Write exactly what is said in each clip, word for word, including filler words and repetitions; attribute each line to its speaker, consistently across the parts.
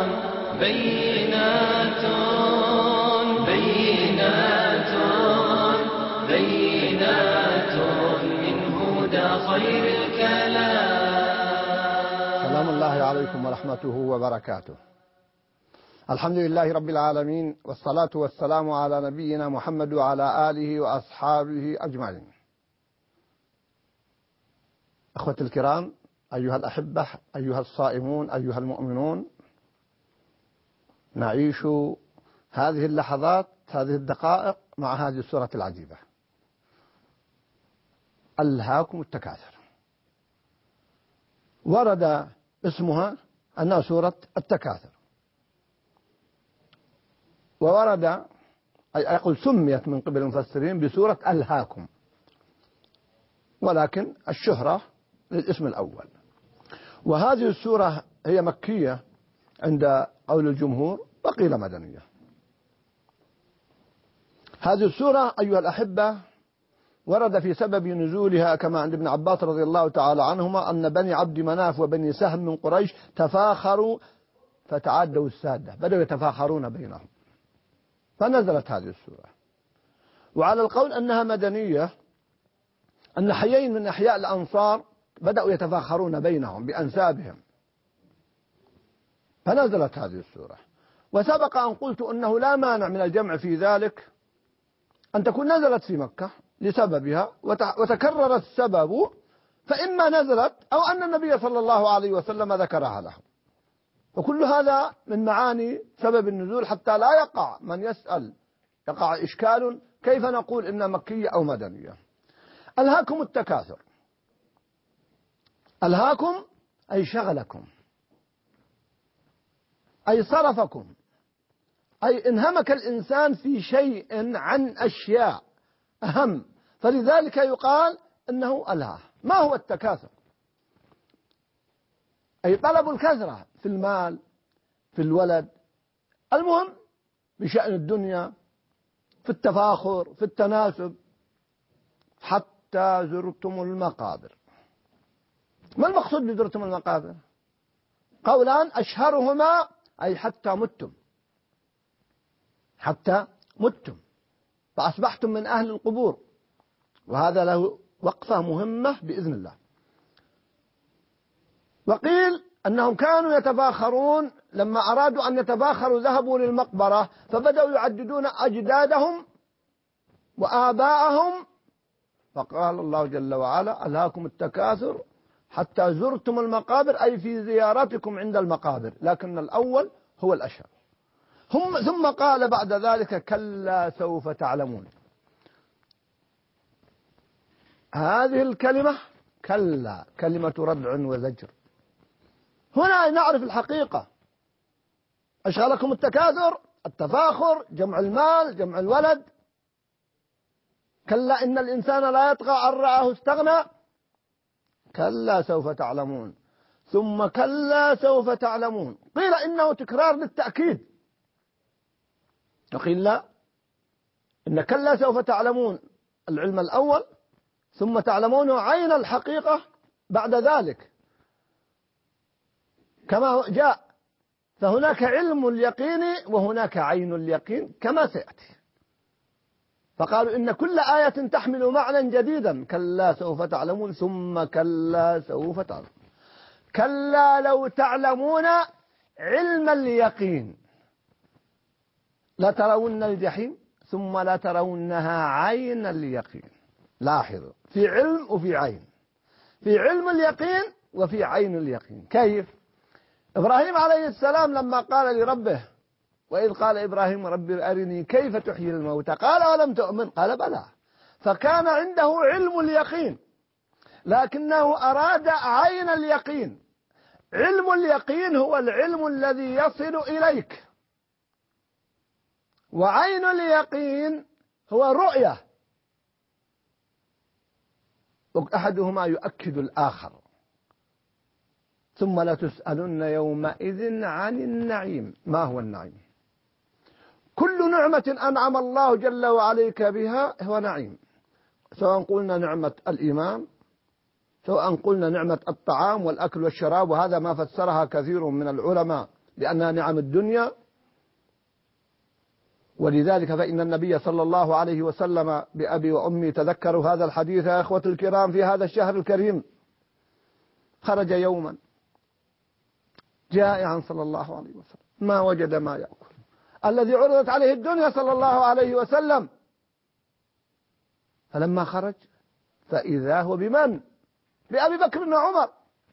Speaker 1: بينات بينات بينات من هدى خير الكلام.
Speaker 2: سلام الله عليكم ورحمته وبركاته. الحمد لله رب العالمين، والصلاة والسلام على نبينا محمد وعلى آله وأصحابه أجمعين. أخوتي الكرام، أيها الأحبة، أيها الصائمون، أيها المؤمنون، نعيش هذه اللحظات، هذه الدقائق مع هذه السورة العجيبة. ألهاكم التكاثر. ورد اسمها أنها سورة التكاثر، وورد أي أقول سميت من قبل المفسرين بسورة ألهاكم، ولكن الشهرة للاسم الأول. وهذه السورة هي مكية عند قول الجمهور، وقيل مدنية. هذه السورة أيها الأحبة ورد في سبب نزولها كما عند ابن عباس رضي الله تعالى عنهما أن بني عبد مناف وبني سهم من قريش تفاخروا فتعادوا السادة، بدأوا يتفاخرون بينهم، فنزلت هذه السورة. وعلى القول أنها مدنية أن حيين من أحياء الأنصار بدأوا يتفاخرون بينهم بأنسابهم، فنزلت هذه السورة. وسبق أن قلت أنه لا مانع من الجمع في ذلك أن تكون نزلت في مكة لسببها وتكرر السبب، فإما نزلت أو أن النبي صلى الله عليه وسلم ذكرها له. وكل هذا من معاني سبب النزول، حتى لا يقع من يسأل يقع إشكال كيف نقول إن مكية أو مدنية. ألهاكم التكاثر. ألهاكم أي شغلكم، أي صرفكم، أي انهمك الإنسان في شيء عن أشياء أهم، فلذلك يقال إنه ألهاه. ما هو التكاثر؟ أي طلب الكثرة في المال، في الولد، المهم بشأن الدنيا، في التفاخر، في التناسب، حتى زرتم المقابر. ما المقصود بزرتم المقابر؟ قولان أشهرهما أي حتى متم، حتى متم فأصبحتم من أهل القبور، وهذا له وقفة مهمة بإذن الله. وقيل أنهم كانوا يتفاخرون، لما أرادوا أن يتفاخروا ذهبوا للمقبرة فبدأوا يعددون أجدادهم وآباءهم، فقال الله جل وعلا ألهاكم التكاثر حتى زرتم المقابر، أي في زيارتكم عند المقابر، لكن الأول هو الأشهر. هم ثم قال بعد ذلك كلا سوف تعلمون. هذه الكلمة كلا كلمة ردع وزجر. هنا نعرف الحقيقة. أشغلكم التكاثر، التفاخر، جمع المال، جمع الولد. كلا إن الإنسان لا يطغى أن رآه استغنى. كلا سوف تعلمون، ثم كلا سوف تعلمون. قيل إنه تكرار للتأكيد، وقيل لا، إن كلا سوف تعلمون العلم الأول، ثم تعلمون عين الحقيقة بعد ذلك كما جاء. فهناك علم اليقين وهناك عين اليقين كما سيأتي. فقالوا إن كل آية تحمل معنى جديدا. كلا سوف تعلمون، ثم كلا سوف تعلمون. كلا لو تعلمون علم اليقين لترون الجحيم ثم لا ترونها عين اليقين. لاحظوا، في علم وفي عين، في علم اليقين وفي عين اليقين. كيف؟ إبراهيم عليه السلام لما قال لربه وإذ قال إبراهيم رب أرني كيف تحيي الموتى قال أولم تؤمن قال بلى، فكان عنده علم اليقين، لكنه أراد عين اليقين. علم اليقين هو العلم الذي يصل إليك، وعين اليقين هو رؤية، أحدهما يؤكد الآخر. ثم لتسألن يومئذ عن النعيم. ما هو النعيم؟ كل نعمة أنعم الله جل وعليك بها هو نعيم، سواء قلنا نعمة الإيمان، سواء قلنا نعمة الطعام والأكل والشراب، وهذا ما فسرها كثير من العلماء لأنها نعم الدنيا. ولذلك فإن النبي صلى الله عليه وسلم بأبي وأمي، تذكروا هذا الحديث يا إخوة الكرام في هذا الشهر الكريم، خرج يوما جائعا صلى الله عليه وسلم ما وجد ما يأكل، الذي عرضت عليه الدنيا صلى الله عليه وسلم. فلما خرج فإذا هو بمن؟ بأبي بكر وعمر،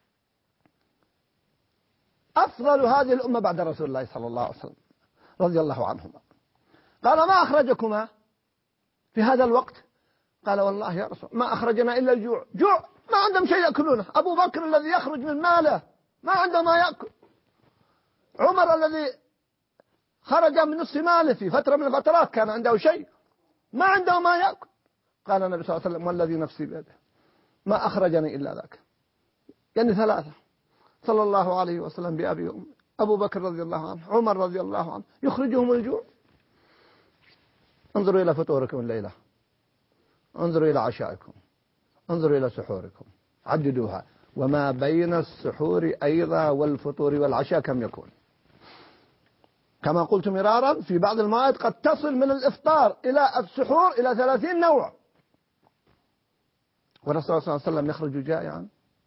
Speaker 2: أفضل هذه الأمة بعد رسول الله صلى الله عليه وسلم رضي الله عنهما. قال: ما أخرجكما في هذا الوقت؟ قال: والله يا رسول ما أخرجنا إلا الجوع. جوع، ما عندهم شيء يأكلونه. أبو بكر الذي يخرج من ماله ما عنده ما يأكل. عمر الذي خرج من نصف ماله في فترة من الفترات كان عنده شيء، ما عنده ما يأكل. قال النبي صلى الله عليه وسلم: والذي نفسي بيده ما أخرجني إلا ذاك. يعني ثلاثة صلى الله عليه وسلم بأبي وأمي، أبو بكر رضي الله عنه، عمر رضي الله عنه، يخرجهم الجوع. انظروا إلى فطوركم الليلة، انظروا إلى عشائكم، انظروا إلى سحوركم، عددوها، وما بين السحور أيضا والفطور والعشاء كم يكون؟ كما قلت مرارا في بعض المواد قد تصل من الإفطار إلى السحور إلى ثلاثين نوع. والرسول صلى الله عليه وسلم يخرج جائعا،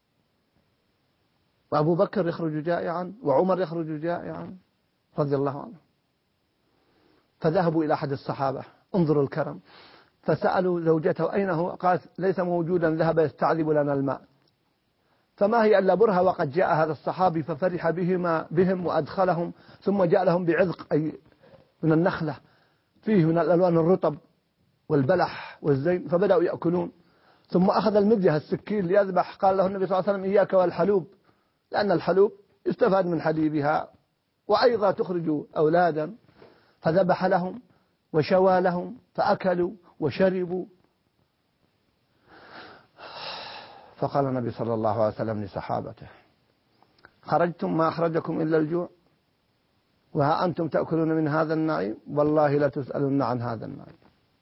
Speaker 2: وأبو بكر يخرج جائعا، وعمر يخرج جائعا رضي الله عنه. فذهبوا إلى أحد الصحابة، انظروا الكرم، فسألوا زوجته أين هو؟ قالت: ليس موجودا، ذهب يستعذب لنا الماء. فما هي إلا برهة وقد جاء هذا الصحابي، ففرح بهما بهم وأدخلهم، ثم جاء لهم بعذق أي من النخلة فيه من الألوان الرطب والبلح والزين، فبدأوا يأكلون. ثم أخذ المدية السكين ليذبح، قال له النبي صلى الله عليه وسلم: إياك والحلوب، لأن الحلوب يستفاد من حليبها وأيضا تخرج أولادا. فذبح لهم وشوى لهم فأكلوا وشربوا. فقال النبي صلى الله عليه وسلم لصحابته: خرجتم ما أخرجكم إلا الجوع، وها أنتم تأكلون من هذا النعيم، والله لا تسألون عن هذا النعيم.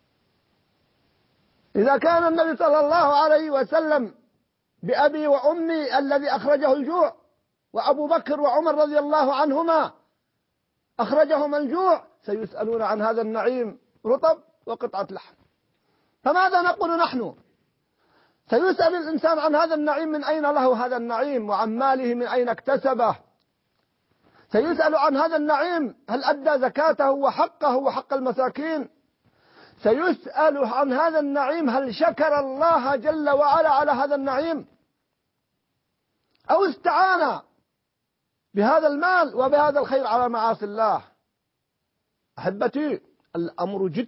Speaker 2: إذا كان النبي صلى الله عليه وسلم بأبي وأمي الذي أخرجه الجوع، وأبو بكر وعمر رضي الله عنهما أخرجهم الجوع، سيسألون عن هذا النعيم رطب وقطعة لحم. فماذا نقول نحن؟ سيسأل الإنسان عن هذا النعيم، من أين له هذا النعيم، وعن ماله من أين اكتسبه. سيسأل عن هذا النعيم هل أدى زكاته وحقه وحق المساكين. سيسأل عن هذا النعيم هل شكر الله جل وعلا على هذا النعيم، أو استعان بهذا المال وبهذا الخير على معاصي الله. أحبتي، الأمر جد.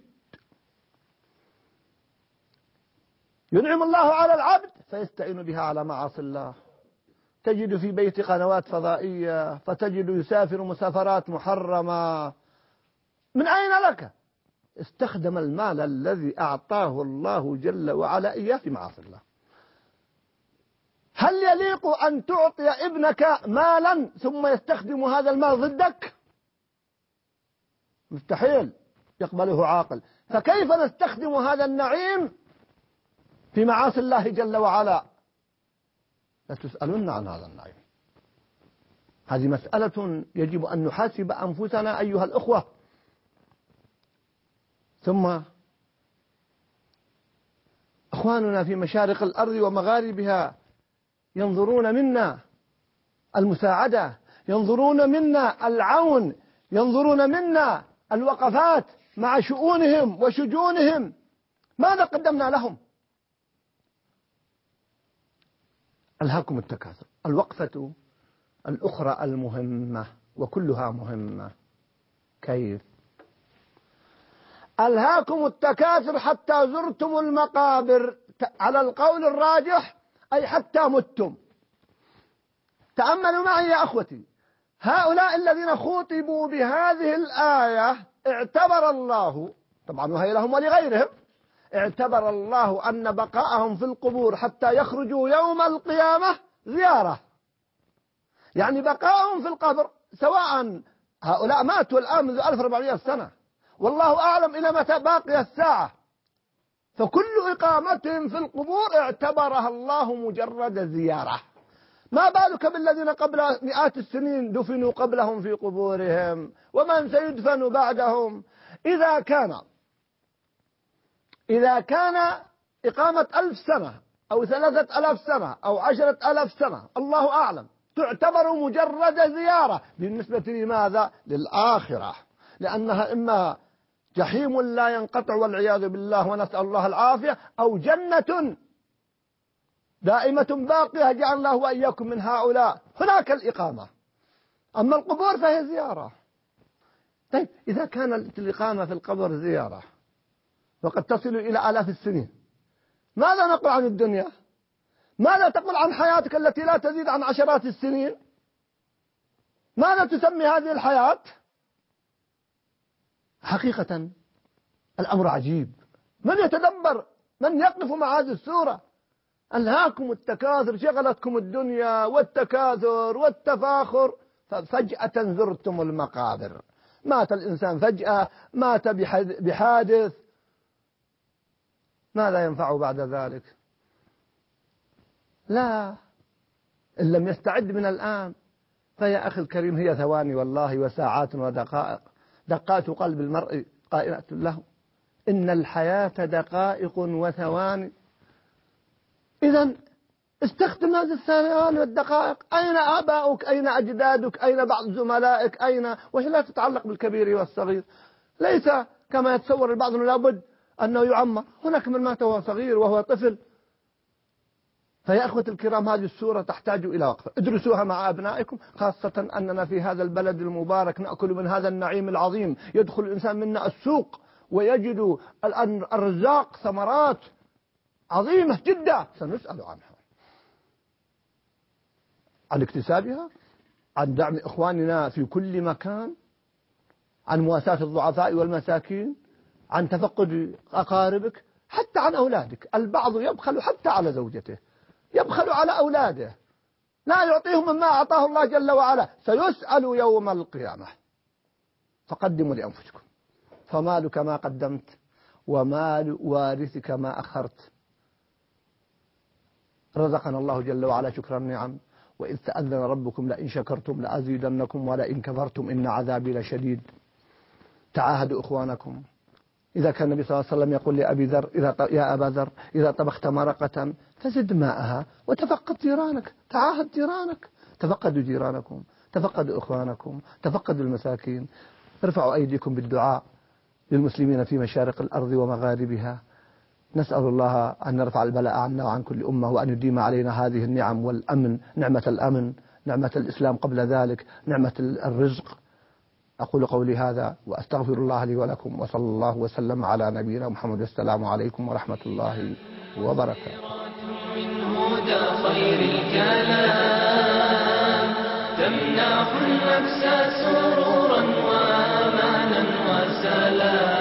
Speaker 2: ينعم الله على العبد فيستعين بها على معاصي الله. تجد في بيت قنوات فضائية، فتجد يسافر مسافرات محرمة. من أين لك؟ استخدم المال الذي أعطاه الله جل وعلا إياه في معاصي الله. هل يليق أن تعطي ابنك مالا ثم يستخدم هذا المال ضدك؟ مستحيل يقبله عاقل. فكيف نستخدم هذا النعيم في معاصي الله جل وعلا؟ لا تسألون عن هذا النعيم. هذه مسألة يجب أن نحاسب أنفسنا أيها الأخوة. ثم أخواننا في مشارق الأرض ومغاربها ينظرون منا المساعدة، ينظرون منا العون، ينظرون منا الوقفات مع شؤونهم وشجونهم. ماذا قدمنا لهم؟ ألهاكم التكاثر. الوقفة الأخرى المهمة وكلها مهمة. كيف؟ ألهاكم التكاثر حتى زرتم المقابر، على القول الراجح أي حتى متم. تأملوا معي يا أخوتي، هؤلاء الذين خوطبوا بهذه الآية اعتبر الله، طبعا وهي لهم ولغيرهم، اعتبر الله أن بقاءهم في القبور حتى يخرجوا يوم القيامة زيارة. يعني بقاءهم في القبر، سواء هؤلاء ماتوا الآن منذ ألف وأربعمائة سنة، والله أعلم إلى متى باقي الساعة، فكل إقامتهم في القبور اعتبرها الله مجرد زيارة. ما بالك بالذين قبل مئات السنين دفنوا قبلهم في قبورهم، ومن سيدفن بعدهم. إذا كان إذا كان إقامة ألف سنة أو ثلاثة ألاف سنة أو عشرة ألاف سنة الله أعلم تعتبر مجرد زيارة بالنسبة لماذا؟ للآخرة، لأنها إما جحيم لا ينقطع والعياذ بالله ونسأل الله العافية، أو جنة دائمة باقية جعل الله وإياكم من هؤلاء. هناك الإقامة، أما القبور فهي زيارة. طيب إذا كانت الإقامة في القبر زيارة وقد تصل إلى آلاف السنين، ماذا نقول عن الدنيا؟ ماذا تقول عن حياتك التي لا تزيد عن عشرات السنين؟ ماذا تسمي هذه الحياة؟ حقيقة الأمر عجيب. من يتدبر، من يقف مع هذه السورة؟ ألهاكم التكاثر، شغلتكم الدنيا والتكاثر والتفاخر، ففجأة زرتم المقابر. مات الإنسان فجأة، مات بحادث، ماذا ينفع بعد ذلك؟ لا، إن لم يستعد من الآن فيا أخي الكريم هي ثواني والله وساعات ودقائق، دقات قلب المرء قائلة له إن الحياة دقائق وثواني. إذن استخدم هذه الثواني والدقائق. أين آباؤك؟ أين أجدادك؟ أين بعض زملائك؟ أين؟ وهي لا تتعلق بالكبير والصغير. ليس كما يتصور البعض أنه لابد أنه يعمر. هناك من مات وهو صغير وهو طفل. فيا أخوة الكرام هذه السورة تحتاج إلى وقفة، ادرسوها مع أبنائكم، خاصة أننا في هذا البلد المبارك نأكل من هذا النعيم العظيم. يدخل الإنسان منا السوق ويجد الرزاق ثمرات عظيمة جدا سنسأل عنها، عن اكتسابها، عن دعم إخواننا في كل مكان، عن مواساة الضعفاء والمساكين، عن تفقد أقاربك، حتى عن أولادك. البعض يبخل حتى على زوجته، يبخل على أولاده، لا يعطيهم مما أعطاه الله جل وعلا. سيسأل يوم القيامة. فقدموا لأنفسكم، فمالك ما قدمت ومال وارثك ما أخرت. رزقنا الله جل وعلا شكر النعم، وإذ تأذن ربكم لئن شكرتم لأزيدنكم ولئن كفرتم إن عذابي لشديد. تعاهدوا إخوانكم. إذا كان النبي صلى الله عليه وسلم يقول لأبي ذر إذا يا أبا ذر إذا طبخت مرقة فزد ماءها وتفقد جيرانك. تعاهد جيرانك، تفقدوا جيرانكم، تفقدوا إخوانكم، تفقدوا المساكين. ارفعوا أيديكم بالدعاء للمسلمين في مشارق الأرض ومغاربها. نسأل الله أن نرفع البلاء عنا وعن كل أمة، وأن يديم علينا هذه النعم والأمن، نعمة الأمن، نعمة الإسلام قبل ذلك، نعمة الرزق. أقول قولي هذا وأستغفر الله لي ولكم، وصلى الله وسلم على نبينا محمد. السلام عليكم ورحمة الله وبركاته.
Speaker 1: من هدى خير الكلام تمنح النفس سرورا وأمانا وسلام.